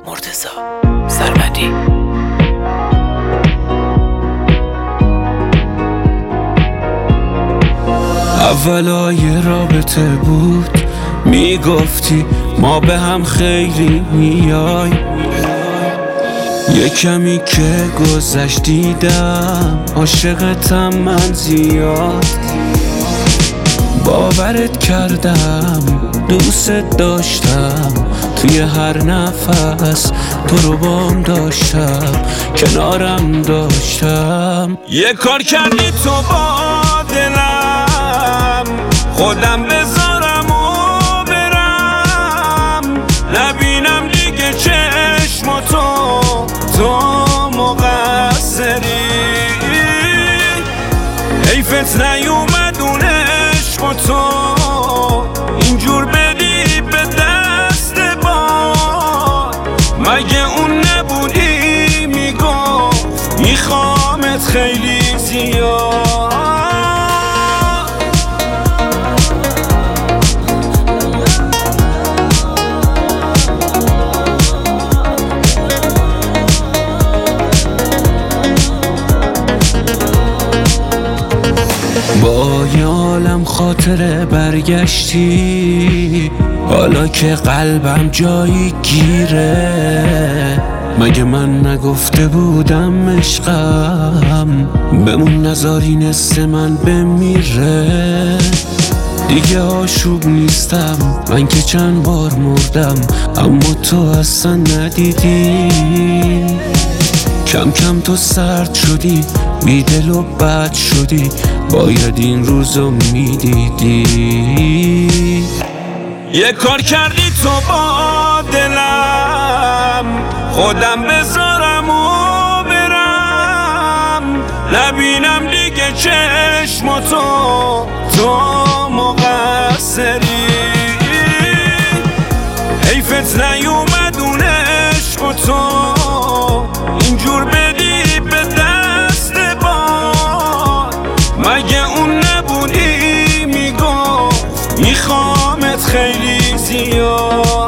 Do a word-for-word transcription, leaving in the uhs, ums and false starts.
مرتضی سرمدی. اولای رابطه بود میگفتی ما به هم خیلی میای، یه کمی که گذشت دیدم عاشقتم من زیاد. باورت کردم دوست داشتم، توی هر نفس تو رو بام داشتم، کنارم داشتم. یه کار کردی تو با دلم، خودم بذارم و برم، نبینم دیگه چشماتو، تو مقصری. حیفت نیومد اون عشق و تو اینجور بدی به دست باد. مگه اون نبودی میگفت میخوامت خیلی زیاد. با یه عالم خاطره برگشتی، حالا که قلبم جایی گیره. مگه من نگفته بودم عشقم بمون نذاری نصف من بمیره. دیگه آشوب نیستم من که چند بار مردم، اما تو اصلا ندیدی. کم کم تو سرد شدی، بی دل و بد شدی، باید این روزو میدیدی. یه کار کردی تو با دلم، خودم بذارم و برم، نبینم دیگه چشماتو، تو مقصری. حیفت نیومد اون عشق و تو اینجور بدی به دست باد. مگه اون نبودی میگفت میخوامت خیلی زیاد.